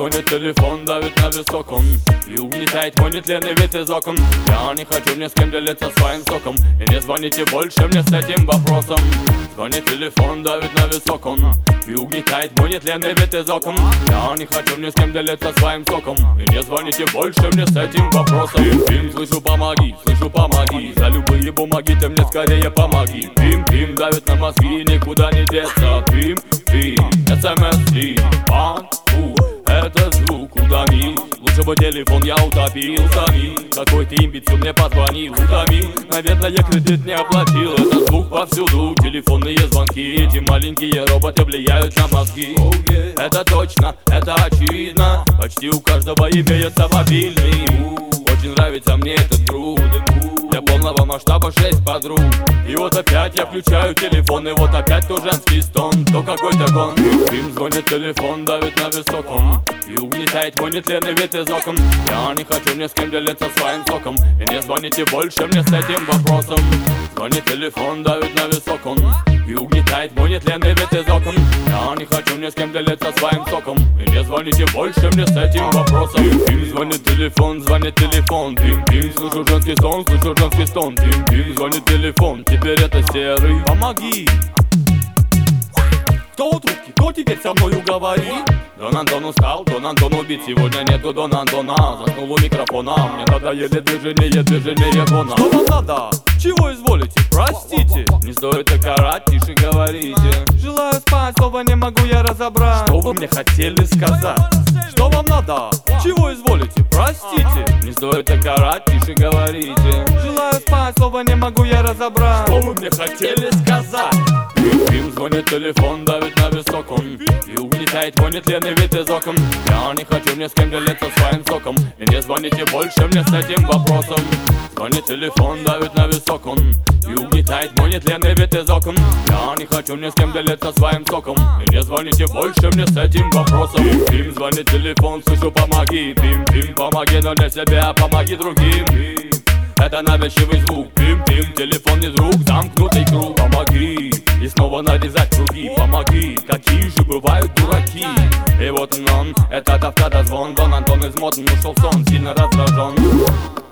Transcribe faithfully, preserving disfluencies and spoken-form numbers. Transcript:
звонит телефон, давит на високом и угнетает мой нетленный вид из окон. Я не хочу ни с кем делиться своим соком, и не звоните больше мне с этим вопросом. Звонит телефон, давит на високом и угнетает мой нетленный вид из окон. Я не хочу ни с кем делиться своим соком, и не звоните больше мне с этим вопросом. Пим-пим, слышу помоги, слышу помоги, за любые бумаги ты мне скорее помоги. Пим-пим, давит на мозги, никуда не деться. Пим-пим, смс-пим, пам-пу, это звук удами. Лучше бы телефон я утопил сами. Какой-то имбецил мне позвонил, утомил. Наверное, кредит не оплатил. Это звук повсюду, телефонные звонки. Эти маленькие роботы влияют на мозги. oh, yeah. Это точно, это очевидно. Почти у каждого имеется мобильный. Очень нравится мне этот груд. Для полного масштаба шесть подруг. И вот опять я включаю телефон, и вот опять то женский стон, то какой-то гон. Им звонит телефон, давит на высоком и угнетает мой нетленный вид из окон. Я не хочу ни с кем делиться своим соком, и не звоните больше мне с этим вопросом. Звонит телефон, давит на высоком и угнетает мой нетленный вид из окон. Я не хочу ни с кем делиться своим соком, и не звоните больше мне с этим вопросом. Им звонит телефон, звонит телефон. Пим-пим, слышу женский сон, слышу женский стон. Пим-пим, звонит телефон, теперь это серый. Помоги! Кто у трубки? Кто теперь со мною говорит? Дон Антон устал, Дон Антон убит. Сегодня нету Дон Антона. Заснул у микрофона. Мне надоели движение, движение гона. Что вам надо? Чего изволите? Простите. Не стоит так орать, тише говорите. Желаю спать, слова не могу я разобрать. Что вы мне хотели сказать? Что вам надо? Чего изволите? Простите. Не стоит так орать, тише говорите. Желаю спать, слова не могу я разобрать. Что вы мне хотели сказать? Им звонит телефон, давит на высоком и угнетает мой нетленный вид из окон. Я не хочу ни с кем делиться своим соком, и не звоните больше мне с этим вопросом. Звонит телефон, давит на высоком и угнетает мой нетленный вид из окон. Я не хочу ни с кем делиться своим соком, и не звоните больше мне с этим вопросом. Им звонит телефон, слышу помоги. Пим-пим, помоги, но не себе, а помоги другим. Это навязчивый звук. Пим-пим, телефон не друг, замкнутый круг. Помоги, и снова нарезать круги. Помоги, какие же бывают дураки. И вот он, этот автодозвон. Дон Антон измотан, ушел в сон, сильно раздражен.